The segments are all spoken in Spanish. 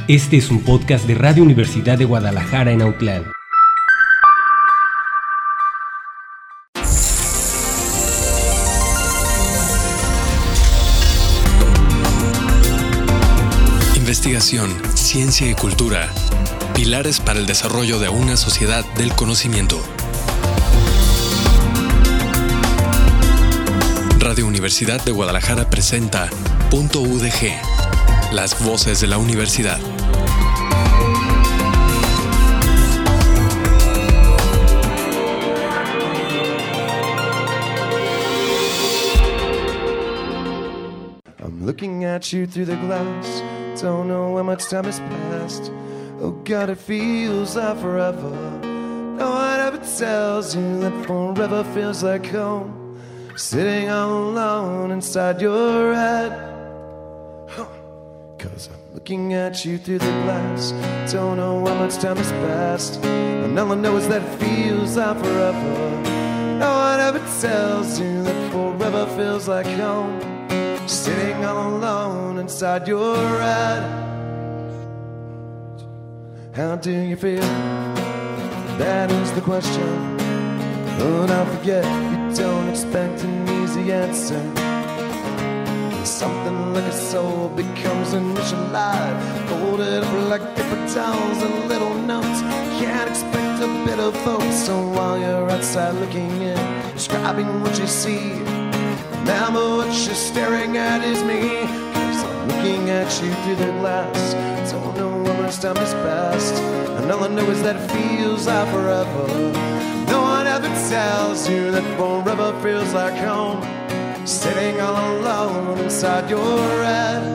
Este es un podcast de Radio Universidad de Guadalajara en Autlán. Investigación, ciencia y cultura. Pilares para el desarrollo de una sociedad del conocimiento. Radio Universidad de Guadalajara presenta Punto UDG, las voces de la universidad. I'm looking at you through the glass. Don't know how much time has passed. Oh God, it feels like forever. No one ever tells you that forever feels like home. Sitting all alone inside your head. Cause I'm looking at you through the glass. Don't know how much time has passed. And all I know is that it feels like forever. No one ever tells you that forever feels like home. Sitting all alone inside your head. How do you feel? That is the question. Oh, don't forget, you don't expect an easy answer. Something like a soul becomes initialized, folded up like paper towels and little notes. Can't expect a bit of hope. So while you're outside looking in, describing what you see, remember what you're staring at is me. Cause I'm looking at you through the glass. Don't know how much time has passed, and all I know is that it feels like forever. No one ever tells you that forever feels like home. Sitting all alone inside your head.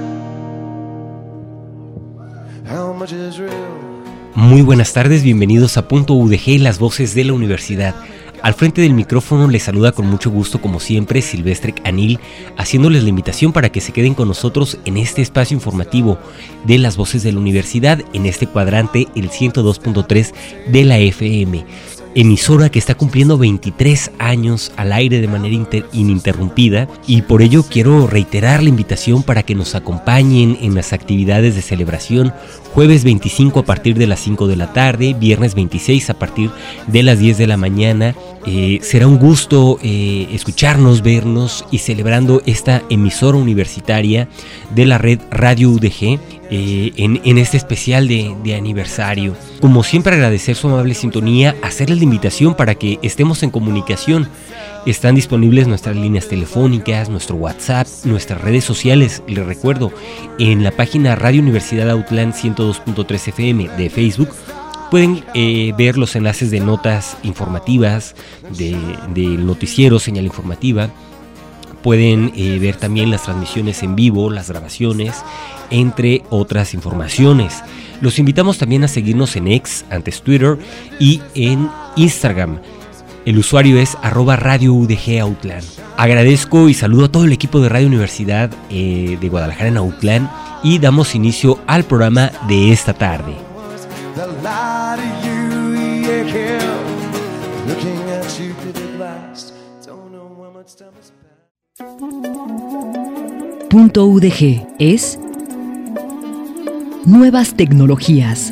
How much is real? Muy buenas tardes, bienvenidos a Punto UDG, las voces de la universidad. Al frente del micrófono les saluda con mucho gusto, como siempre, Silvestre Anil, haciéndoles la invitación para que se queden con nosotros en este espacio informativo de las voces de la universidad, en este cuadrante, el 102.3 de la FM. Emisora que está cumpliendo 23 años al aire de manera ininterrumpida, y por ello quiero reiterar la invitación para que nos acompañen en las actividades de celebración jueves 25 a partir de las 5 de la tarde, viernes 26 a partir de las 10 de la mañana. Será un gusto escucharnos, vernos y celebrando esta emisora universitaria de la red Radio UDG en este especial de aniversario. Como siempre, agradecer su amable sintonía, hacerles la invitación para que estemos en comunicación. Están disponibles nuestras líneas telefónicas, nuestro WhatsApp, nuestras redes sociales. Les recuerdo, en la página Radio Universidad Autlán 102.3 FM de Facebook pueden ver los enlaces de notas informativas, del noticiero Señal Informativa. Pueden ver también las transmisiones en vivo, las grabaciones, entre otras informaciones. Los invitamos también a seguirnos en X, antes Twitter, y en Instagram. El usuario es @RadioUDGAutlán. Agradezco y saludo a todo el equipo de Radio Universidad de Guadalajara en Autlán y damos inicio al programa de esta tarde. Punto UDG es nuevas tecnologías.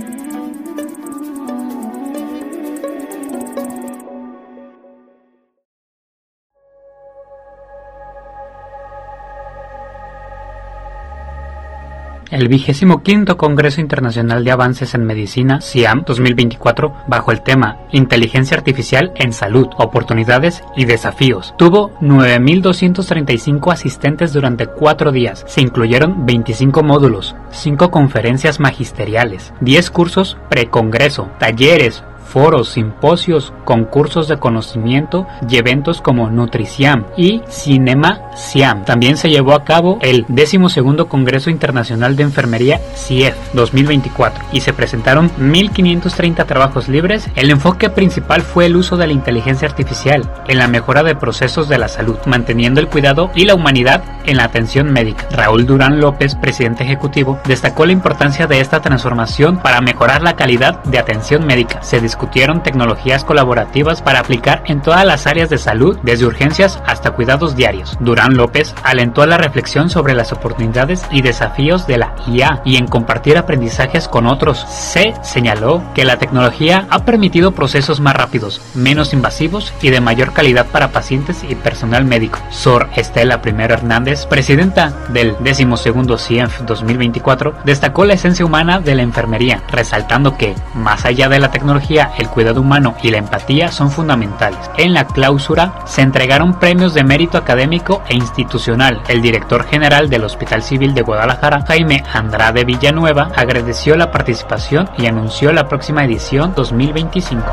El 25º Congreso Internacional de Avances en Medicina, CIAM 2024, bajo el tema Inteligencia Artificial en Salud, Oportunidades y Desafíos, tuvo 9.235 asistentes durante 4 días. Se incluyeron 25 módulos, 5 conferencias magisteriales, 10 cursos precongreso, talleres, foros, simposios, concursos de conocimiento y eventos como NutriCiam y Cinema Ciam. También se llevó a cabo el 12º Congreso Internacional de Enfermería CIEF 2024 y se presentaron 1.530 trabajos libres. El enfoque principal fue el uso de la inteligencia artificial en la mejora de procesos de la salud, manteniendo el cuidado y la humanidad en la atención médica. Raúl Durán López, presidente ejecutivo, destacó la importancia de esta transformación para mejorar la calidad de atención médica. Se discutió discutieron tecnologías colaborativas para aplicar en todas las áreas de salud, desde urgencias hasta cuidados diarios. Durán López alentó a la reflexión sobre las oportunidades y desafíos de la IA y en compartir aprendizajes con otros. Se señaló que la tecnología ha permitido procesos más rápidos, menos invasivos y de mayor calidad para pacientes y personal médico. Sor Estela I. Hernández, presidenta del 12º CIENF 2024, destacó la esencia humana de la enfermería, resaltando que, más allá de la tecnología, el cuidado humano y la empatía son fundamentales. En la clausura se entregaron premios de mérito académico e institucional. El director general del Hospital Civil de Guadalajara, Jaime Andrade Villanueva, agradeció la participación y anunció la próxima edición 2025.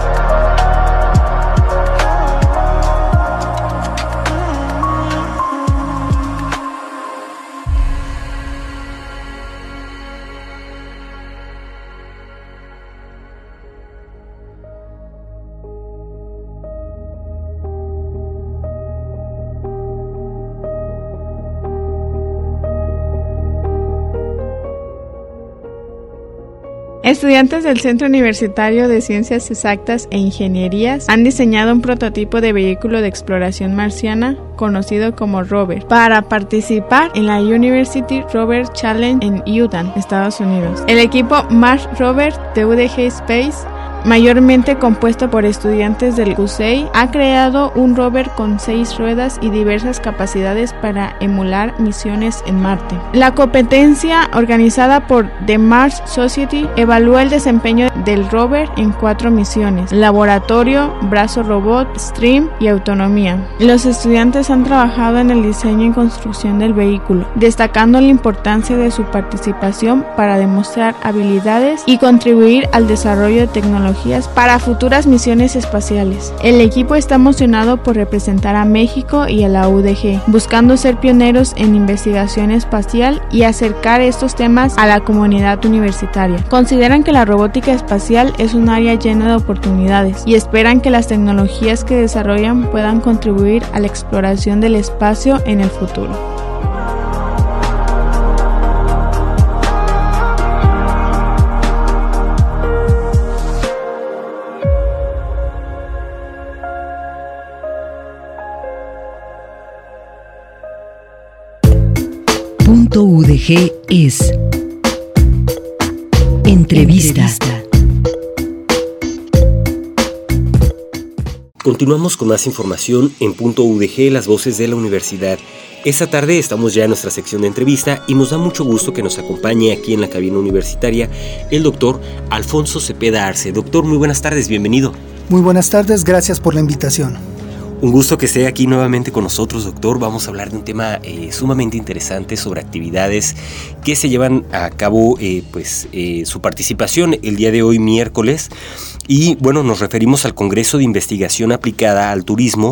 Estudiantes del Centro Universitario de Ciencias Exactas e Ingenierías han diseñado un prototipo de vehículo de exploración marciana conocido como Rover para participar en la University Rover Challenge en Utah, Estados Unidos. El equipo Mars Rover de UDG Space, mayormente compuesto por estudiantes del CUSEI, ha creado un rover con 6 ruedas y diversas capacidades para emular misiones en Marte. La competencia, organizada por The Mars Society, evalúa el desempeño del rover en 4 misiones: laboratorio, brazo robot, stream y autonomía. Los estudiantes han trabajado en el diseño y construcción del vehículo, destacando la importancia de su participación para demostrar habilidades y contribuir al desarrollo de tecnologías para futuras misiones espaciales. El equipo está emocionado por representar a México y a la UDG, buscando ser pioneros en investigación espacial y acercar estos temas a la comunidad universitaria. Consideran que la robótica espacial es un área llena de oportunidades y esperan que las tecnologías que desarrollan puedan contribuir a la exploración del espacio en el futuro. Punto UDG es Entrevista. Continuamos con más información en Punto UDG, las voces de la universidad. Esta tarde estamos ya en nuestra sección de entrevista y nos da mucho gusto que nos acompañe aquí en la cabina universitaria el doctor Alfonso Cepeda Arce. Doctor, muy buenas tardes, bienvenido. Muy buenas tardes, gracias por la invitación. Un gusto que esté aquí nuevamente con nosotros, doctor. Vamos a hablar de un tema sumamente interesante sobre actividades que se llevan a cabo, su participación el día de hoy, miércoles. Y bueno, nos referimos al Congreso de Investigación Aplicada al Turismo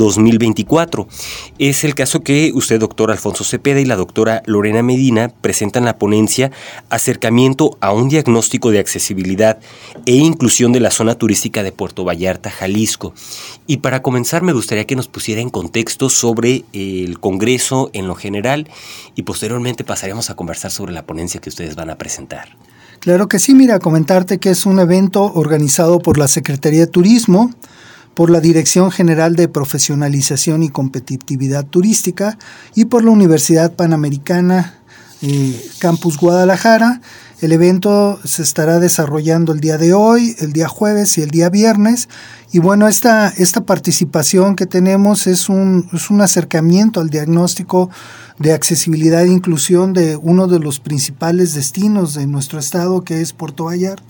2024. Es el caso que usted, doctor Alfonso Cepeda, y la doctora Lorena Medina presentan la ponencia Acercamiento a un diagnóstico de accesibilidad e inclusión de la zona turística de Puerto Vallarta, Jalisco. Y para comenzar, me gustaría que nos pusiera en contexto sobre el Congreso en lo general y posteriormente pasaremos a conversar sobre la ponencia que ustedes van a presentar. Claro que sí, mira, comentarte que es un evento organizado por la Secretaría de Turismo, por la Dirección General de Profesionalización y Competitividad Turística y por la Universidad Panamericana Campus Guadalajara. El evento se estará desarrollando el día de hoy, el día jueves y el día viernes. Y bueno, esta participación que tenemos es un acercamiento al diagnóstico de accesibilidad e inclusión de uno de los principales destinos de nuestro estado, que es Puerto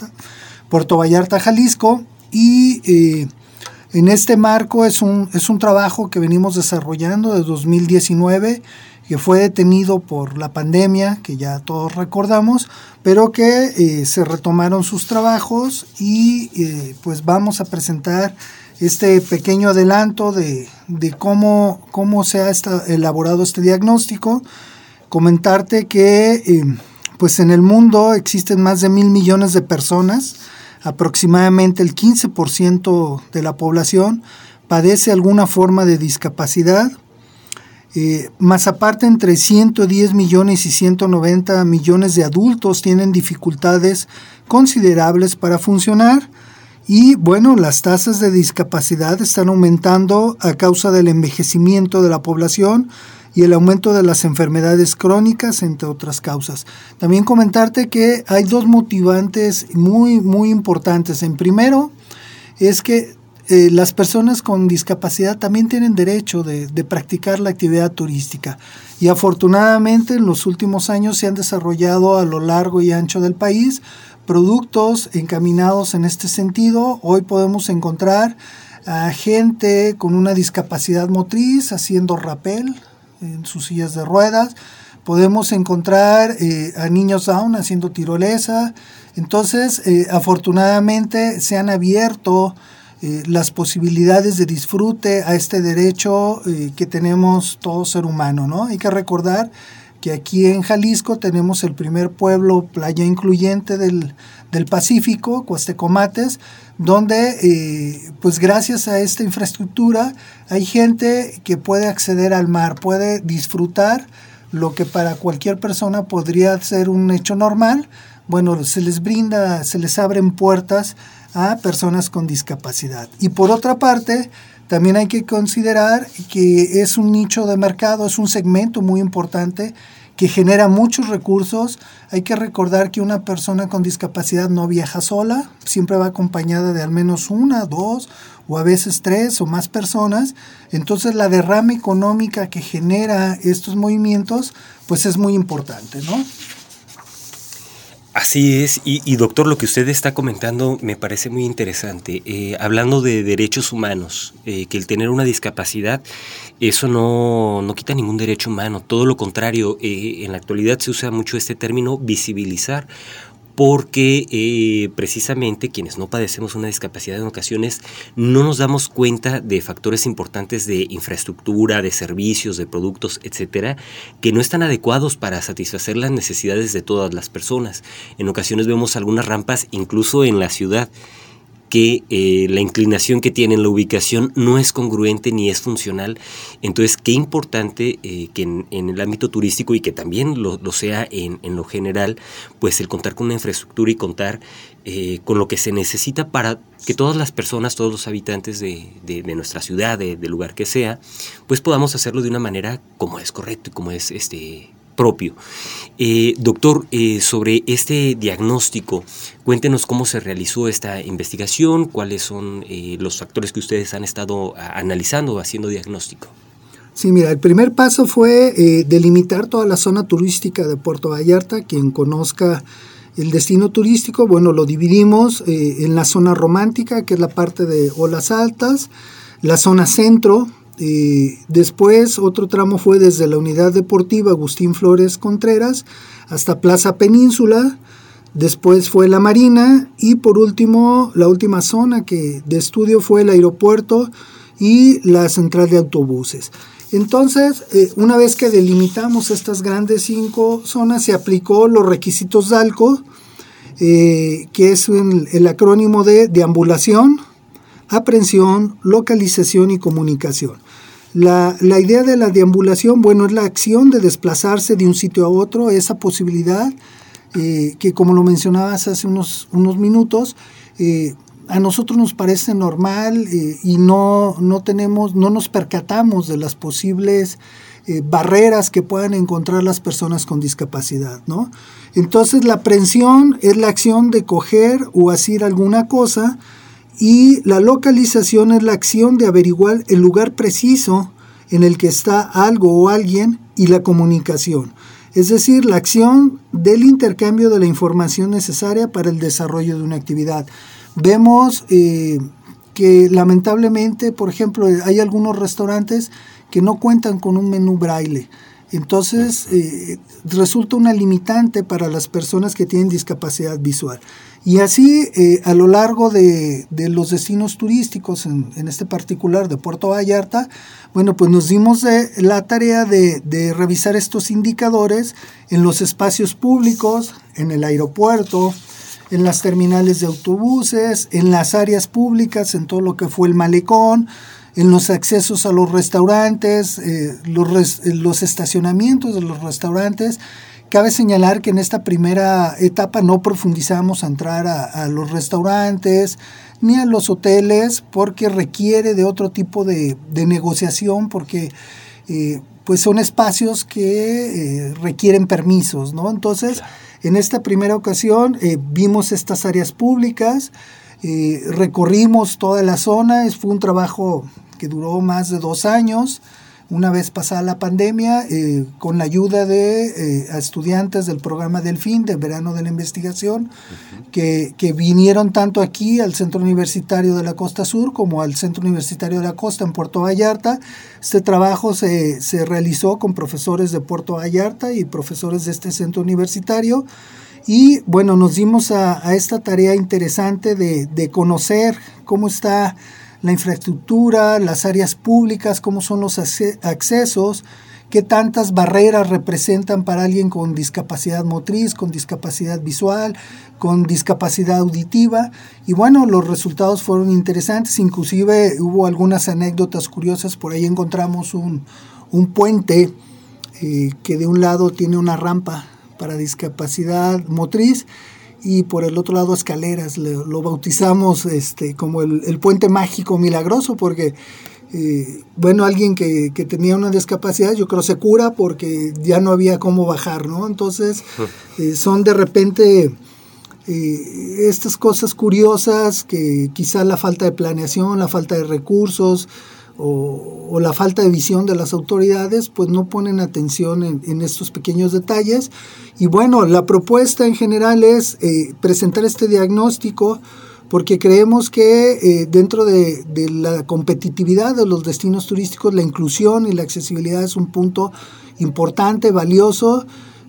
Vallarta, Jalisco. Y en este marco es un trabajo que venimos desarrollando desde 2019, que fue detenido por la pandemia, que ya todos recordamos, pero que se retomaron sus trabajos y pues vamos a presentar este pequeño adelanto de cómo se ha elaborado este diagnóstico. Comentarte que pues en el mundo existen más de 1,000 millones de personas, aproximadamente el 15% de la población padece alguna forma de discapacidad. Más aparte, entre 110 millones y 190 millones de adultos tienen dificultades considerables para funcionar Y bueno, las tasas de discapacidad están aumentando a causa del envejecimiento de la población y el aumento de las enfermedades crónicas, entre otras causas. También comentarte que hay dos motivantes muy, muy importantes. En primero, es que las personas con discapacidad también tienen derecho de practicar la actividad turística. Y afortunadamente en los últimos años se han desarrollado a lo largo y ancho del país productos encaminados en este sentido. Hoy podemos encontrar a gente con una discapacidad motriz haciendo rappel en sus sillas de ruedas. Podemos encontrar a niños Down haciendo tirolesa. Entonces, afortunadamente se han abierto las posibilidades de disfrute a este derecho que tenemos todo ser humano, ¿no? Hay que recordar que aquí en Jalisco tenemos el primer pueblo playa incluyente del Pacífico, Cuastecomates, donde pues gracias a esta infraestructura hay gente que puede acceder al mar, puede disfrutar lo que para cualquier persona podría ser un hecho normal. Bueno, se les abren puertas a personas con discapacidad. Y por otra parte, también hay que considerar que es un nicho de mercado, es un segmento muy importante que genera muchos recursos. Hay que recordar que una persona con discapacidad no viaja sola, siempre va acompañada de al menos 1, 2 o a veces 3 o más personas. Entonces la derrama económica que genera estos movimientos pues es muy importante, ¿no? Así es, y doctor, lo que usted está comentando me parece muy interesante. Hablando de derechos humanos, que el tener una discapacidad, eso no quita ningún derecho humano, todo lo contrario. En la actualidad se usa mucho este término visibilizar, porque precisamente quienes no padecemos una discapacidad en ocasiones no nos damos cuenta de factores importantes de infraestructura, de servicios, de productos, etcétera, que no están adecuados para satisfacer las necesidades de todas las personas. En ocasiones vemos algunas rampas, incluso en la ciudad, que la inclinación que tienen, la ubicación, no es congruente ni es funcional. Entonces, qué importante que en el ámbito turístico, y que también lo sea en lo general, pues el contar con una infraestructura y contar con lo que se necesita para que todas las personas, todos los habitantes de nuestra ciudad, del lugar que sea, pues podamos hacerlo de una manera como es correcto y como es propio. Doctor, sobre este diagnóstico, cuéntenos cómo se realizó esta investigación, cuáles son los factores que ustedes han estado analizando o haciendo diagnóstico. Sí, mira, el primer paso fue delimitar toda la zona turística de Puerto Vallarta. Quien conozca el destino turístico, bueno, lo dividimos en la zona romántica, que es la parte de olas altas, la zona centro. Después otro tramo fue desde la unidad deportiva Agustín Flores Contreras hasta Plaza Península. Después fue la Marina y por último la última zona de estudio fue el aeropuerto y la central de autobuses. Entonces, una vez que delimitamos estas grandes 5 zonas, se aplicó los requisitos DALCO, que es el acrónimo de deambulación, aprehensión, localización y comunicación. La idea de la deambulación, bueno, es la acción de desplazarse de un sitio a otro, esa posibilidad que, como lo mencionabas hace unos minutos, a nosotros nos parece normal y no nos percatamos de las posibles barreras que puedan encontrar las personas con discapacidad, ¿no? Entonces la aprehensión es la acción de coger o asir alguna cosa, y la localización es la acción de averiguar el lugar preciso en el que está algo o alguien, y la comunicación, es decir, la acción del intercambio de la información necesaria para el desarrollo de una actividad. Vemos que lamentablemente, por ejemplo, hay algunos restaurantes que no cuentan con un menú braille. Entonces, resulta una limitante para las personas que tienen discapacidad visual. Y así, a lo largo de los destinos turísticos, en este particular de Puerto Vallarta, bueno, pues nos dimos la tarea de revisar estos indicadores en los espacios públicos, en el aeropuerto, en las terminales de autobuses, en las áreas públicas, en todo lo que fue el malecón, en los accesos a los restaurantes, los estacionamientos de los restaurantes, Cabe señalar que en esta primera etapa no profundizamos a entrar a los restaurantes ni a los hoteles, porque requiere de otro tipo de negociación, porque pues son espacios que requieren permisos, ¿no? Entonces, en esta primera ocasión vimos estas áreas públicas, recorrimos toda la zona. Fue un trabajo que duró más de 2 años. Una vez pasada la pandemia, con la ayuda de estudiantes del programa Delfín, del verano de la investigación, que vinieron tanto aquí al Centro Universitario de la Costa Sur como al Centro Universitario de la Costa en Puerto Vallarta. Este trabajo se realizó con profesores de Puerto Vallarta y profesores de este centro universitario. Y bueno, nos dimos a esta tarea interesante de conocer cómo está la infraestructura, las áreas públicas, cómo son los accesos, qué tantas barreras representan para alguien con discapacidad motriz, con discapacidad visual, con discapacidad auditiva. Y bueno, los resultados fueron interesantes, inclusive hubo algunas anécdotas curiosas. Por ahí encontramos un puente que de un lado tiene una rampa para discapacidad motriz, y por el otro lado escaleras. Lo bautizamos como el puente mágico milagroso, porque bueno, alguien que tenía una discapacidad, yo creo, se cura porque ya no había cómo bajar, ¿no? Entonces son de repente estas cosas curiosas que quizá la falta de planeación, la falta de recursos o la falta de visión de las autoridades pues no ponen atención en estos pequeños detalles. Y bueno, la propuesta en general es presentar este diagnóstico, porque creemos que dentro de la competitividad de los destinos turísticos, la inclusión y la accesibilidad es un punto importante, valioso.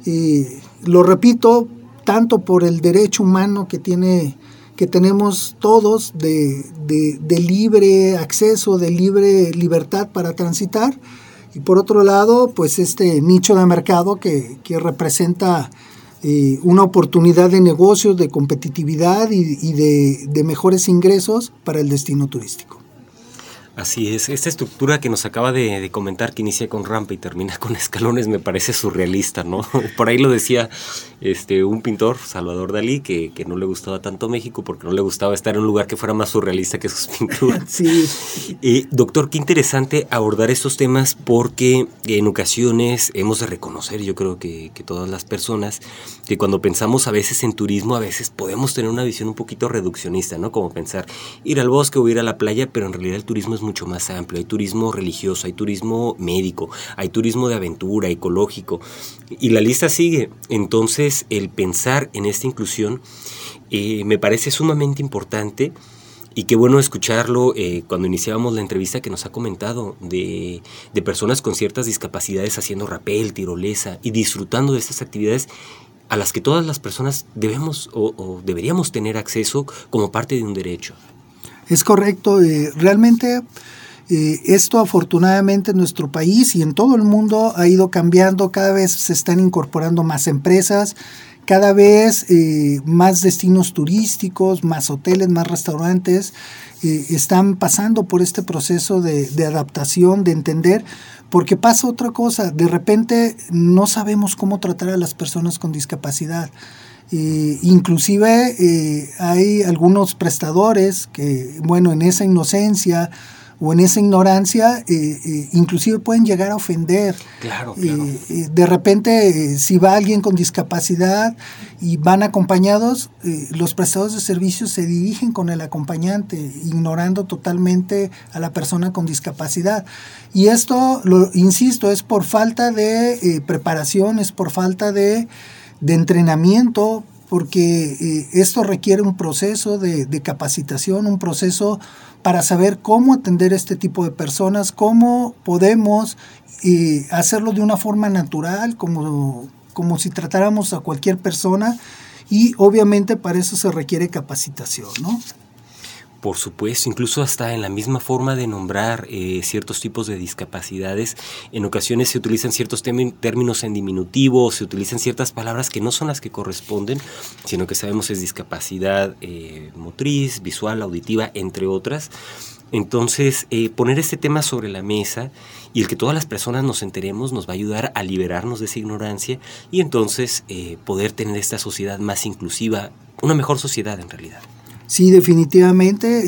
Lo repito, tanto por el derecho humano que tenemos todos de libre acceso, de libre libertad para transitar, y por otro lado, pues este nicho de mercado que representa una oportunidad de negocio, de competitividad y de mejores ingresos para el destino turístico. Así es, esta estructura que nos acaba de comentar, que inicia con rampa y termina con escalones, me parece surrealista, ¿no? Por ahí lo decía un pintor, Salvador Dalí, que no le gustaba tanto México porque no le gustaba estar en un lugar que fuera más surrealista que sus pinturas. Sí. Doctor, qué interesante abordar estos temas, porque en ocasiones hemos de reconocer, yo creo que todas las personas, que cuando pensamos a veces en turismo, a veces podemos tener una visión un poquito reduccionista, ¿no? Como pensar ir al bosque o ir a la playa, pero en realidad el turismo es mucho más amplio. Hay turismo religioso, hay turismo médico, hay turismo de aventura, ecológico, y la lista sigue. Entonces, el pensar en esta inclusión me parece sumamente importante, y qué bueno escucharlo cuando iniciábamos la entrevista, que nos ha comentado de personas con ciertas discapacidades haciendo rapel, tirolesa y disfrutando de estas actividades a las que todas las personas debemos o deberíamos tener acceso como parte de un derecho. Es correcto, realmente esto afortunadamente en nuestro país y en todo el mundo ha ido cambiando. Cada vez se están incorporando más empresas, cada vez más destinos turísticos, más hoteles, más restaurantes están pasando por este proceso de adaptación, de entender, porque pasa otra cosa, de repente no sabemos cómo tratar a las personas con discapacidad. Inclusive hay algunos prestadores que, bueno, en esa inocencia o en esa ignorancia, inclusive pueden llegar a ofender. Claro. De repente, si va alguien con discapacidad y van acompañados, los prestadores de servicios se dirigen con el acompañante, ignorando totalmente a la persona con discapacidad. Y esto, insisto, es por falta de preparación, es por falta de entrenamiento, porque esto requiere un proceso de capacitación, un proceso para saber cómo atender a este tipo de personas, cómo podemos hacerlo de una forma natural, como si tratáramos a cualquier persona, y obviamente para eso se requiere capacitación, ¿no? Por supuesto, incluso hasta en la misma forma de nombrar ciertos tipos de discapacidades, en ocasiones se utilizan ciertos términos en diminutivo, se utilizan ciertas palabras que no son las que corresponden, sino que sabemos es discapacidad motriz, visual, auditiva, entre otras. Entonces, poner este tema sobre la mesa y el que todas las personas nos enteremos nos va a ayudar a liberarnos de esa ignorancia y entonces poder tener esta sociedad más inclusiva, una mejor sociedad en realidad. Sí, definitivamente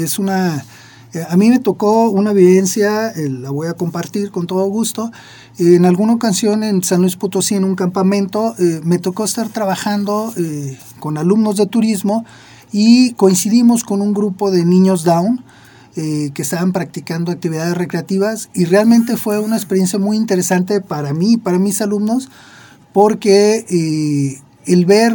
a mí me tocó una vivencia, la voy a compartir con todo gusto. En alguna ocasión en San Luis Potosí, en un campamento, me tocó estar trabajando con alumnos de turismo y coincidimos con un grupo de niños Down que estaban practicando actividades recreativas, y realmente fue una experiencia muy interesante para mí y para mis alumnos, porque el ver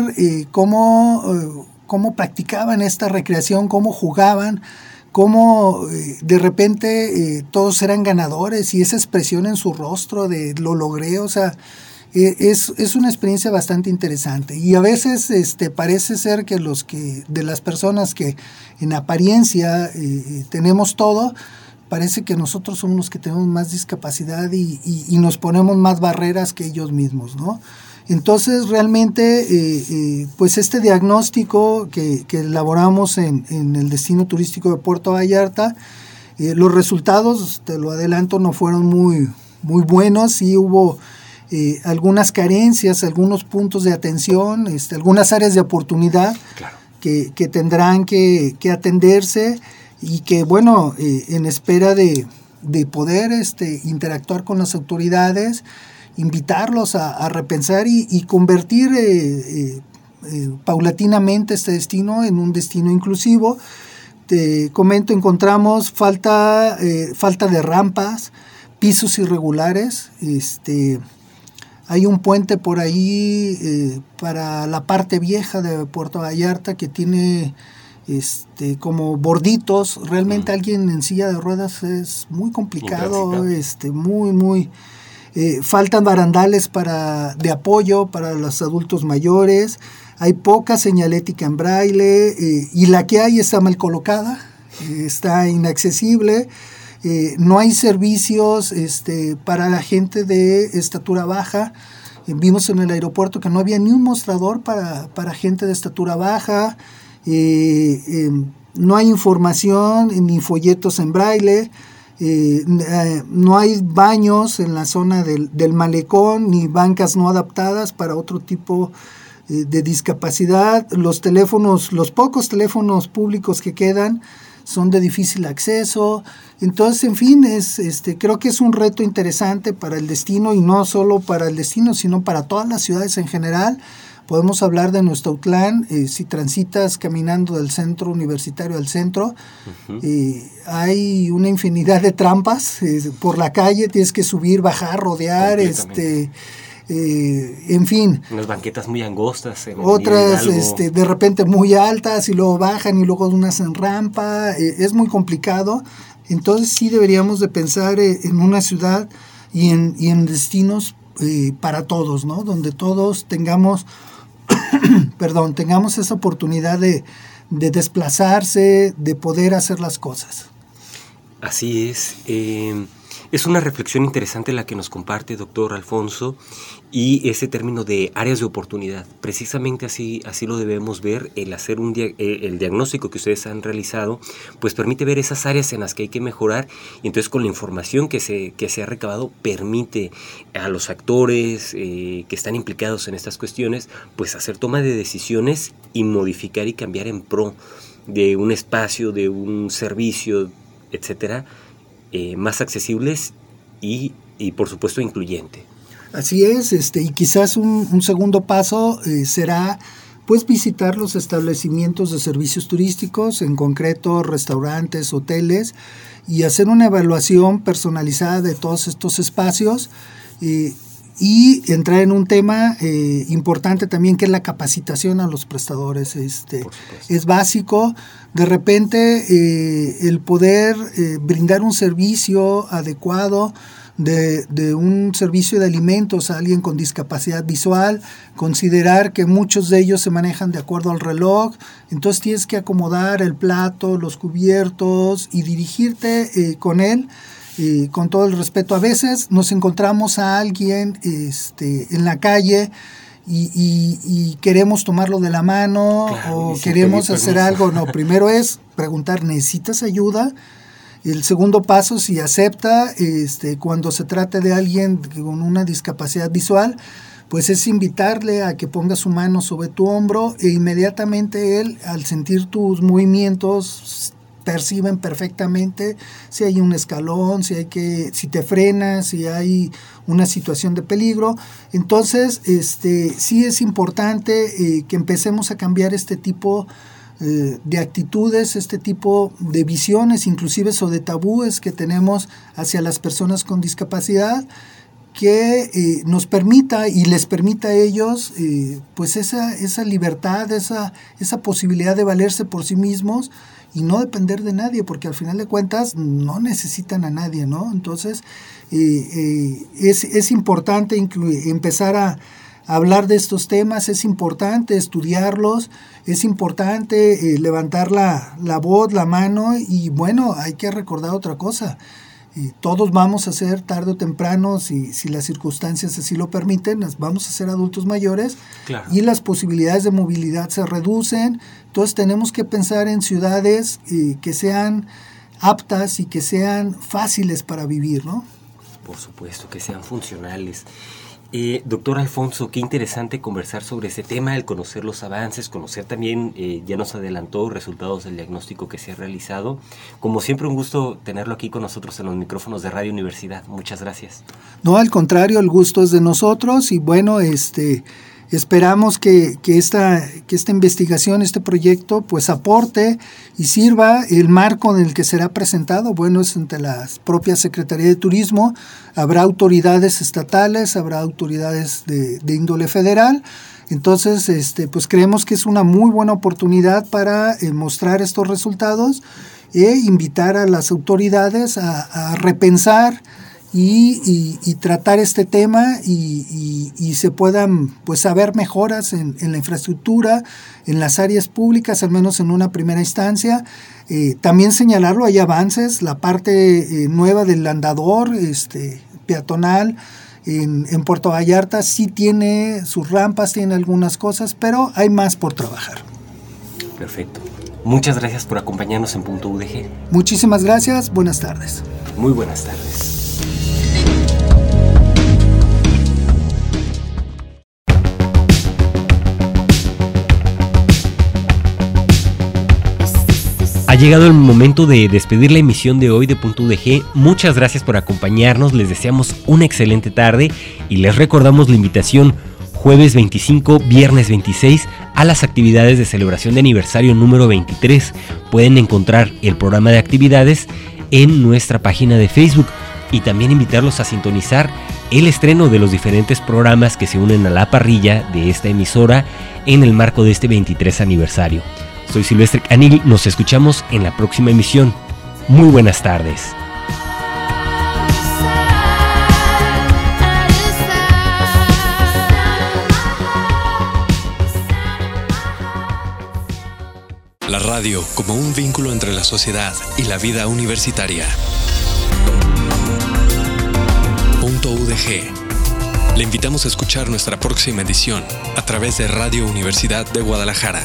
cómo practicaban esta recreación, cómo jugaban, cómo de repente todos eran ganadores, y esa expresión en su rostro de lo logré, o sea, es una experiencia bastante interesante. Y a veces parece ser que de las personas que en apariencia tenemos todo, parece que nosotros somos los que tenemos más discapacidad y nos ponemos más barreras que ellos mismos, ¿no? Entonces realmente pues este diagnóstico que elaboramos en el destino turístico de Puerto Vallarta, los resultados, te lo adelanto, no fueron muy buenos. Sí hubo algunas carencias, algunos puntos de atención, algunas áreas de oportunidad. Claro. que tendrán que atenderse, y que bueno, en espera de poder interactuar con las autoridades, invitarlos a repensar y convertir paulatinamente este destino en un destino inclusivo. Te comento, encontramos falta de rampas, pisos irregulares. Hay un puente por ahí para la parte vieja de Puerto Vallarta que tiene como borditos. Realmente alguien en silla de ruedas es muy complicado, muy faltan barandales de apoyo para los adultos mayores. Hay poca señalética en braille, y la que hay está mal colocada, está inaccesible. No hay servicios para la gente de estatura baja. Vimos en el aeropuerto que no había ni un mostrador para gente de estatura baja. No hay información ni folletos en braille. No hay baños en la zona del malecón, ni bancas no adaptadas para otro tipo de discapacidad. Los pocos teléfonos públicos que quedan son de difícil acceso. Entonces, en fin, creo que es un reto interesante para el destino, y no solo para el destino, sino para todas las ciudades en general. Podemos hablar de Nostoutlán. Si transitas caminando del centro universitario al centro, hay una infinidad de trampas por la calle. Tienes que subir, bajar, rodear, en fin. Unas banquetas muy angostas. Otras de repente muy altas, y luego bajan, y luego unas en rampa. Es muy complicado. Entonces sí deberíamos de pensar en una ciudad y en destinos para todos, ¿no? Donde todos tengamos tengamos esa oportunidad de desplazarse, de poder hacer las cosas. Así es. Es una reflexión interesante la que nos comparte doctor Alfonso, y ese término de áreas de oportunidad. Precisamente así lo debemos ver. El hacer el diagnóstico que ustedes han realizado, pues permite ver esas áreas en las que hay que mejorar, y entonces con la información que se ha recabado permite a los actores que están implicados en estas cuestiones, pues hacer toma de decisiones y modificar y cambiar en pro de un espacio, de un servicio, etcétera, más accesibles y por supuesto incluyente. Así es, y quizás un segundo paso será pues visitar los establecimientos de servicios turísticos, en concreto restaurantes, hoteles, y hacer una evaluación personalizada de todos estos espacios, y entrar en un tema importante también, que es la capacitación a los prestadores. Es básico. De repente el poder brindar un servicio adecuado, de un servicio de alimentos a alguien con discapacidad visual, considerar que muchos de ellos se manejan de acuerdo al reloj, entonces tienes que acomodar el plato, los cubiertos, y dirigirte con él, con todo el respeto. A veces nos encontramos a alguien en la calle y queremos tomarlo de la mano, claro, o queremos hacer algo. No, primero es preguntar, ¿necesitas ayuda? El segundo paso, si acepta, cuando se trate de alguien con una discapacidad visual, pues es invitarle a que ponga su mano sobre tu hombro e inmediatamente él, al sentir tus movimientos, perciben perfectamente si hay un escalón, si te frenas, si hay una situación de peligro. Entonces, sí es importante que empecemos a cambiar este tipo de actitudes, este tipo de visiones, inclusive o de tabúes que tenemos hacia las personas con discapacidad, que nos permita y les permita a ellos pues esa libertad, esa posibilidad de valerse por sí mismos y no depender de nadie, porque al final de cuentas no necesitan a nadie, ¿no? Entonces es importante empezar a hablar de estos temas, es importante estudiarlos, es importante levantar la voz, la mano, y bueno, hay que recordar otra cosa. Todos vamos a ser tarde o temprano, si las circunstancias así lo permiten, vamos a ser adultos mayores. Claro. Y las posibilidades de movilidad se reducen. Entonces tenemos que pensar en ciudades que sean aptas y que sean fáciles para vivir, ¿no? Por supuesto, que sean funcionales. Doctor Alfonso, qué interesante conversar sobre ese tema, el conocer los avances, conocer también, ya nos adelantó resultados del diagnóstico que se ha realizado. Como siempre, un gusto tenerlo aquí con nosotros en los micrófonos de Radio Universidad. Muchas gracias. No, al contrario, el gusto es de nosotros y bueno, esperamos que esta investigación, este proyecto, pues aporte y sirva. El marco en el que será presentado, bueno, es ante la propia Secretaría de Turismo. Habrá autoridades estatales, habrá autoridades de índole federal. Entonces, pues creemos que es una muy buena oportunidad para mostrar estos resultados e invitar a las autoridades a repensar y tratar este tema y se puedan pues saber mejoras en la infraestructura, en las áreas públicas, al menos en una primera instancia. También señalarlo, hay avances, la parte nueva del andador peatonal en Puerto Vallarta sí tiene sus rampas, tiene algunas cosas, pero hay más por trabajar. Perfecto. Muchas gracias por acompañarnos en Punto UDG. Muchísimas gracias, buenas tardes. Muy buenas tardes. Ha llegado el momento de despedir la emisión de hoy de Punto UDG. Muchas gracias por acompañarnos, les deseamos una excelente tarde y les recordamos la invitación jueves 25, viernes 26 a las actividades de celebración de aniversario número 23. Pueden encontrar el programa de actividades en nuestra página de Facebook y también invitarlos a sintonizar el estreno de los diferentes programas que se unen a la parrilla de esta emisora en el marco de este 23 aniversario. Soy Silvestre Anil, nos escuchamos en la próxima emisión. Muy buenas tardes. La radio como un vínculo entre la sociedad y la vida universitaria. Punto UDG. Le invitamos a escuchar nuestra próxima edición a través de Radio Universidad de Guadalajara.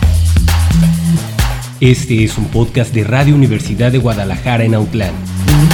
Este es un podcast de Radio Universidad de Guadalajara en Autlán.